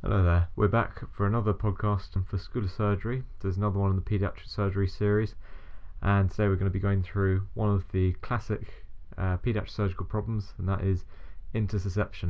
Hello there, we're back for another podcast for School of Surgery. There's another one in the paediatric surgery series, and today we're going to be going through one of the classic paediatric surgical problems, and that is intussusception.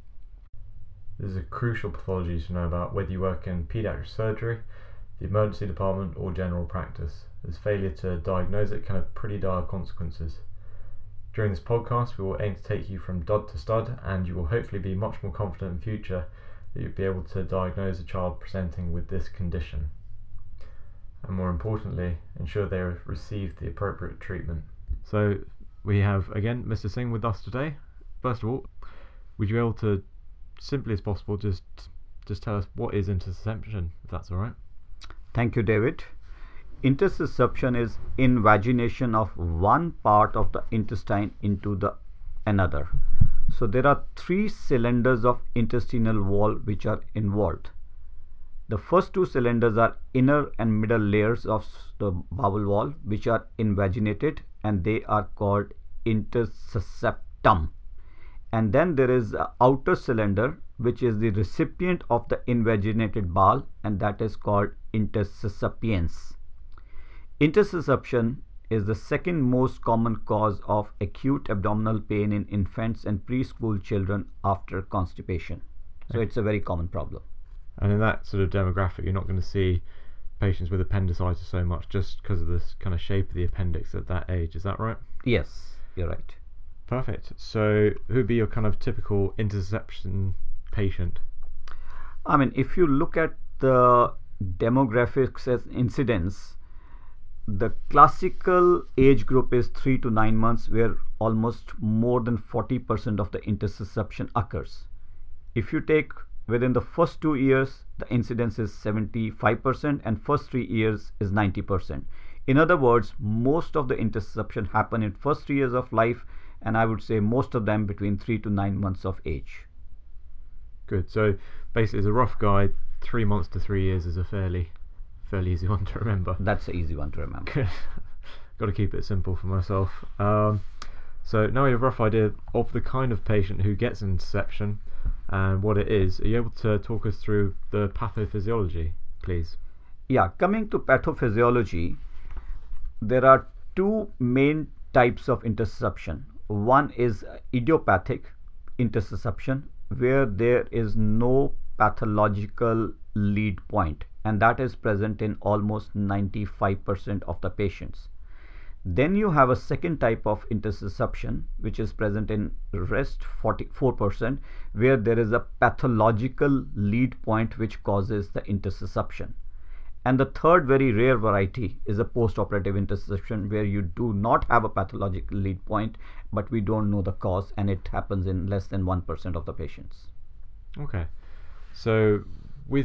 This is a crucial pathology to know about whether you work in paediatric surgery, the emergency department or general practice, as failure to diagnose it can have pretty dire consequences. During this podcast we will aim to take you from dud to stud, and you will hopefully be much more confident in future that you'll be able to diagnose a child presenting with this condition, and more importantly, ensure they have received the appropriate treatment. So we have again Mr. Singh with us today. First of all, would you be able to, simply as possible, just tell us what is intussusception, if that's all right? Thank you, David. Intussusception is invagination of one part of the intestine into the another. So there are three cylinders of intestinal wall which are involved. The first two cylinders are inner and middle layers of the bowel wall which are invaginated, and they are called intussusceptum. And then there is an outer cylinder which is the recipient of the invaginated bowel, and that is called intussuscipiens. Intussusception is the second most common cause of acute abdominal pain in infants and preschool children after constipation. So it's a very common problem. And in that sort of demographic, you're not going to see patients with appendicitis so much, just because of this kind of shape of the appendix at that age. Is that right? Yes, you're right. Perfect. So who would be your kind of typical intussusception patient? I mean, if you look at the demographics as incidence, the classical age group is 3 to 9 months, where almost more than 40% of the intussusception occurs. If you take within the first 2 years, the incidence is 75%, and first 3 years is 90%. In other words, most of the intussusception happen in first 3 years of life, and I would say most of them between 3 to 9 months of age. Good. So basically, as a rough guide, 3 months to 3 years is a fairly easy one to remember. That's an easy one to remember. Got to keep it simple for myself. So now we have a rough idea of the kind of patient who gets intussusception and what it is. Are you able to talk us through the pathophysiology, please? Yeah, coming to pathophysiology, there are two main types of intussusception. One is idiopathic intussusception, where there is no pathological lead point, and that is present in almost 95% of the patients. Then you have a second type of intussusception which is present in rest 44%, where there is a pathological lead point which causes the intussusception. And the third very rare variety is a post-operative intussusception, where you do not have a pathological lead point, but we don't know the cause, and it happens in less than 1% of the patients. Okay, so with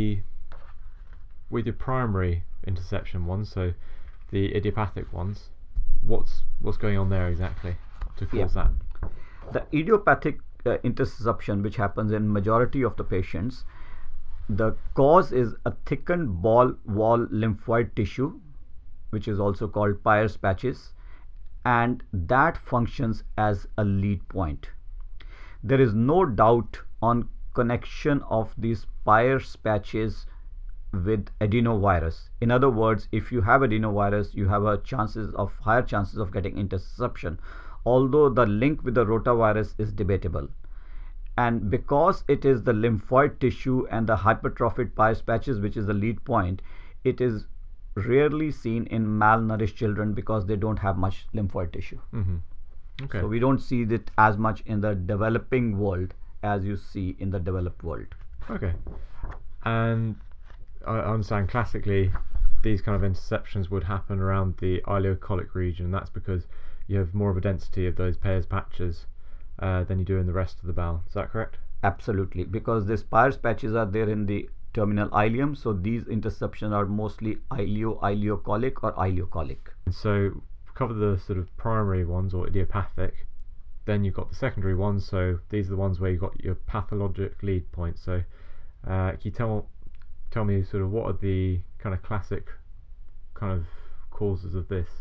your primary intussusception ones, so the idiopathic ones, what's going on there exactly to cause that? The idiopathic intussusception, which happens in majority of the patients, the cause is a thickened ball wall lymphoid tissue, which is also called Peyer's patches, and that functions as a lead point. There is no doubt on connection of these Peyer's patches with adenovirus. In other words, if you have adenovirus, you have higher chances of getting intussusception, although the link with the rotavirus is debatable. And because it is the lymphoid tissue and the hypertrophic Peyer's patches which is the lead point, it is rarely seen in malnourished children because they don't have much lymphoid tissue. Okay. So we don't see it as much in the developing world as you see in the developed world. Okay. And I understand classically these kind of intussusceptions would happen around the ileocolic region. That's because you have more of a density of those Peyer's patches than you do in the rest of the bowel. Is that correct? Absolutely, because these Peyer's patches are there in the terminal ileum, so these intussusceptions are mostly ileocolic or ileocolic. And so cover the sort of primary ones or idiopathic, then you've got the secondary ones, so these are the ones where you've got your pathologic lead points. So can you tell me sort of what are the kind of classic kind of causes of this?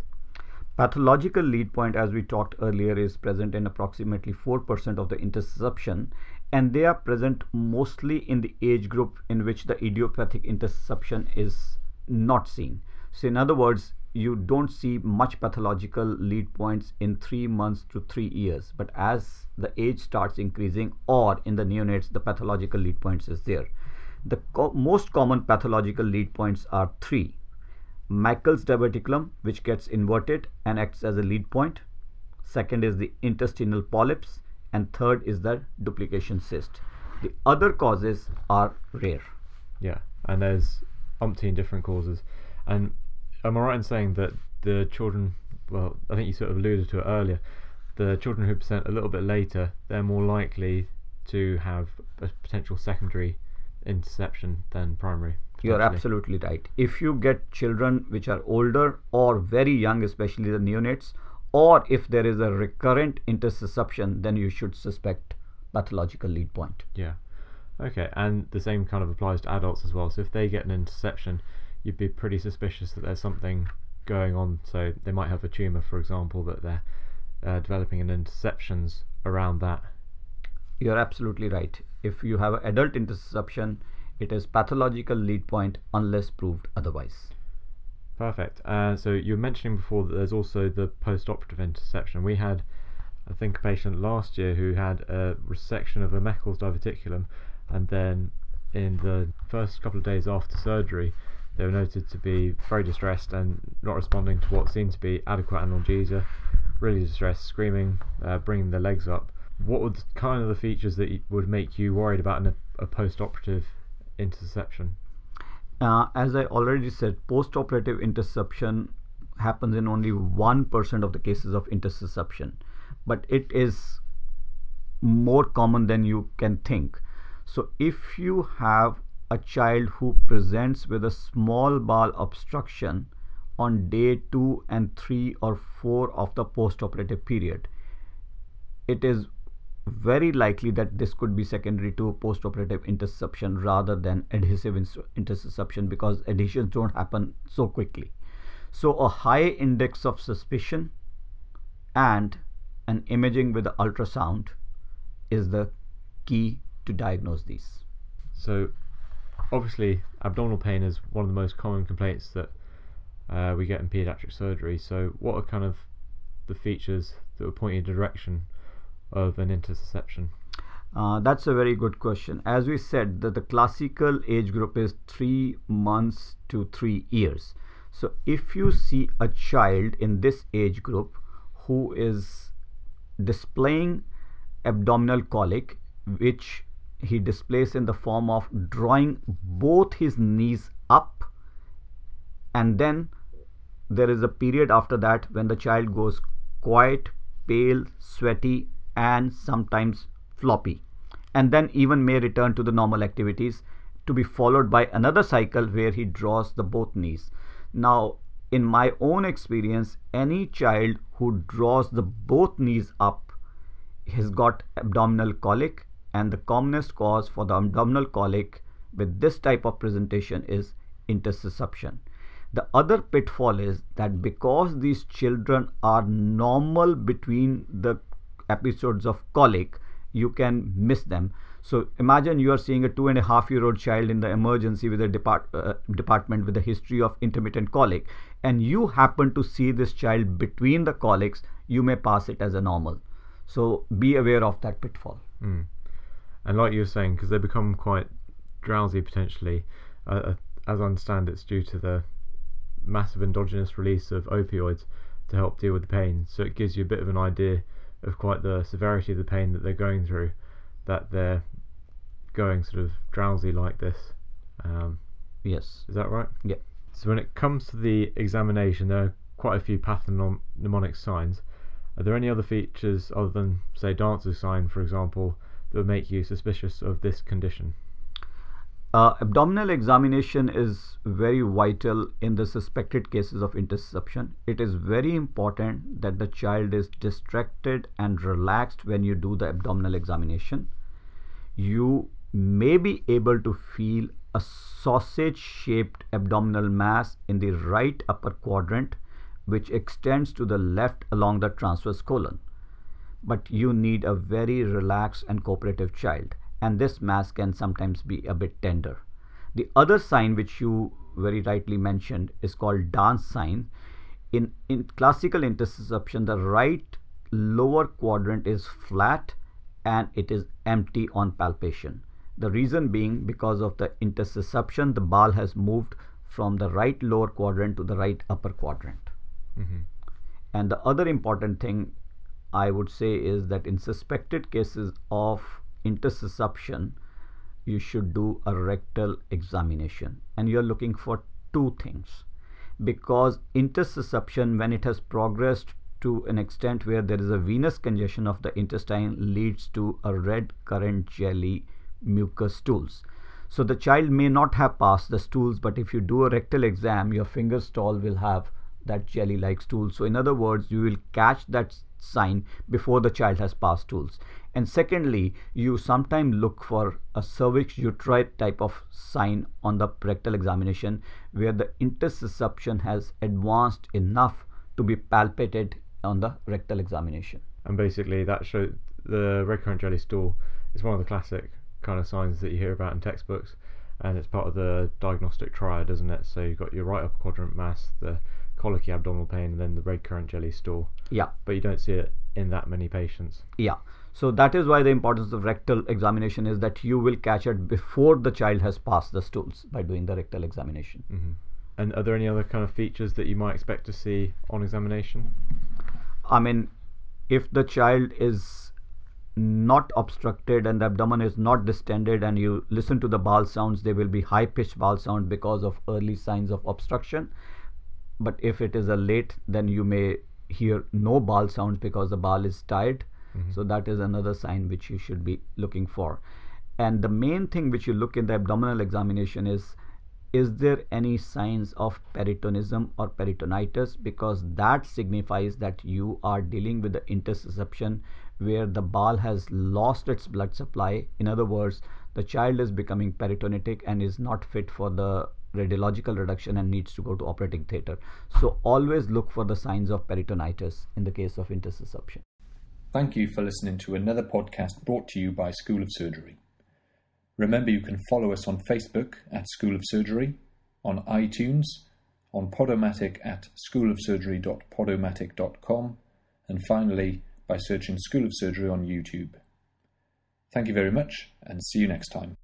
Pathological lead point, as we talked earlier, is present in approximately 4% of the intussusception, and they are present mostly in the age group in which the idiopathic intussusception is not seen. So in other words, you don't see much pathological lead points in 3 months to 3 years, but as the age starts increasing, or in the neonates, the pathological lead points is there. The most common pathological lead points are 3. Meckel's diverticulum, which gets inverted and acts as a lead point. Second is the intestinal polyps, and third is the duplication cyst. The other causes are rare. Yeah, and there's umpteen different causes. And am I right in saying that the children, well, I think you sort of alluded to it earlier, the children who present a little bit later, they're more likely to have a potential secondary intussusception than primary? You are absolutely right. If you get children which are older or very young, especially the neonates, or if there is a recurrent intussusception, then you should suspect pathological lead point. Yeah. Okay, and the same kind of applies to adults as well. So if they get an intussusception, you'd be pretty suspicious that there's something going on. So they might have a tumour, for example, that they're developing an intussusceptions around that. You're absolutely right. If you have an adult intussusception, it is pathological lead point unless proved otherwise. Perfect. So you were mentioning before that there's also the post-operative intussusception. We had, I think, a patient last year who had a resection of a Meckel's diverticulum, and then in the first couple of days after surgery, they were noted to be very distressed and not responding to what seemed to be adequate analgesia, really distressed, screaming, bringing their legs up. What would kind of the features that would make you worried about a post-operative intussusception? As I already said, post-operative intussusception happens in only 1% of the cases of intussusception, but it is more common than you can think. So if you have a child who presents with a small bowel obstruction on day 2 and 3 or 4 of the post-operative period, it is very likely that this could be secondary to post-operative intussusception rather than adhesive intussusception, because adhesions don't happen so quickly. So a high index of suspicion and an imaging with the ultrasound is the key to diagnose these. So obviously abdominal pain is one of the most common complaints that we get in pediatric surgery. So what are kind of the features that would point you in the direction of an intussusception? That's a very good question. As we said, that the classical age group is 3 months to 3 years. So if you see a child in this age group who is displaying abdominal colic, which he displays in the form of drawing both his knees up, and then there is a period after that when the child goes quiet, pale, sweaty, and sometimes floppy, and then even may return to the normal activities, to be followed by another cycle where he draws the both knees. Now, in my own experience, any child who draws the both knees up has got abdominal colic, and the commonest cause for the abdominal colic with this type of presentation is intussusception. The other pitfall is that because these children are normal between the episodes of colic, you can miss them. So imagine you are seeing a 2.5-year-old child in the emergency with a department with a history of intermittent colic, and you happen to see this child between the colics, you may pass it as a normal. So be aware of that pitfall. And like you were saying, because they become quite drowsy potentially, as I understand, it's due to the massive endogenous release of opioids to help deal with the pain. So it gives you a bit of an idea of quite the severity of the pain that they're going through, that they're going sort of drowsy like this. Yes. Is that right? Yeah. So when it comes to the examination, there are quite a few pathognomonic signs. Are there any other features other than, say, Dantz's sign, for example, that would make you suspicious of this condition? Abdominal examination is very vital in the suspected cases of intussusception. It is very important that the child is distracted and relaxed when you do the abdominal examination. You may be able to feel a sausage-shaped abdominal mass in the right upper quadrant, which extends to the left along the transverse colon. But you need a very relaxed and cooperative child. and this mass can sometimes be a bit tender. The other sign which you very rightly mentioned is called dance sign. In classical intussusception, the right lower quadrant is flat and it is empty on palpation. The reason being, because of the intussusception, the ball has moved from the right lower quadrant to the right upper quadrant. And the other important thing I would say is that in suspected cases of intussusception, you should do a rectal examination, and you're looking for two things, because intussusception, when it has progressed to an extent where there is a venous congestion of the intestine, leads to a red currant jelly mucus stools. So the child may not have passed the stools, but if you do a rectal exam, your finger stall will have that jelly like stool. So in other words, you will catch that sign before the child has passed stools. And secondly, you sometimes look for a cervix uterite type of sign on the rectal examination, where the intussusception has advanced enough to be palpated on the rectal examination. And basically that shows the red currant jelly stool is one of the classic kind of signs that you hear about in textbooks, and it's part of the diagnostic triad, isn't it? So you've got your right upper quadrant mass, the colicky abdominal pain, and then the red currant jelly stool. Yeah. But you don't see it in that many patients. Yeah. So that is why the importance of rectal examination is that you will catch it before the child has passed the stools by doing the rectal examination. And are there any other kind of features that you might expect to see on examination? I mean, if the child is not obstructed and the abdomen is not distended, and you listen to the bowel sounds, they will be high pitched bowel sound because of early signs of obstruction. But if it is a late, then you may hear no bowel sounds because the bowel is tired. So that is another sign which you should be looking for. And the main thing which you look in the abdominal examination is there any signs of peritonism or peritonitis, because that signifies that you are dealing with the intussusception where the bowel has lost its blood supply. In other words, the child is becoming peritonitic and is not fit for the radiological reduction and needs to go to operating theatre. So always look for the signs of peritonitis in the case of intussusception. Thank you for listening to another podcast brought to you by School of Surgery. Remember, you can follow us on Facebook at School of Surgery, on iTunes, on Podomatic at schoolofsurgery.podomatic.com, and finally by searching School of Surgery on YouTube. Thank you very much, and see you next time.